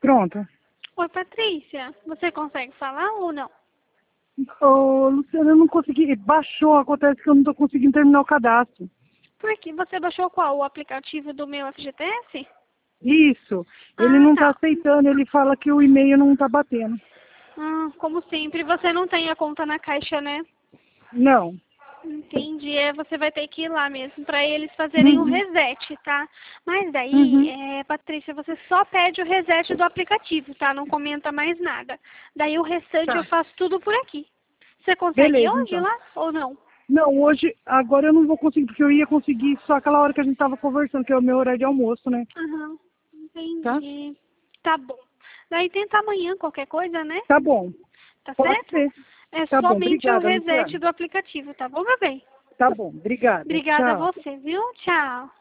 pronta. Oi, Patrícia. Você consegue falar ou não? Ô, Luciana, eu não consegui. Baixou, acontece que eu não tô conseguindo terminar o cadastro. Por quê? Você baixou qual? O aplicativo do meu FGTS? Isso. Ele Ah, não tá tá. aceitando, ele fala que o e-mail não tá batendo. Como sempre, você não tem a conta na Caixa, né? Não. Entendi. Você vai ter que ir lá mesmo para eles fazerem o Uhum. reset, tá? Mas daí, Uhum. Patrícia, você só pede o reset do aplicativo, tá? Não comenta mais nada. Daí o restante eu Tá. faço tudo por aqui. Você consegue ir Beleza, hoje então. lá ou não? Não, hoje, agora eu não vou conseguir, porque eu ia conseguir só aquela hora que a gente tava conversando, que é o meu horário de almoço, né? Aham. Tá? Entendi. Tá bom. Daí tenta amanhã qualquer coisa, né? Tá bom. Tá Pode certo? ser. É Tá bom. somente o Obrigada, reset Luciana. do aplicativo, tá bom, meu bem? Tá bom. Obrigada. Obrigada a Tchau. você, viu? Tchau.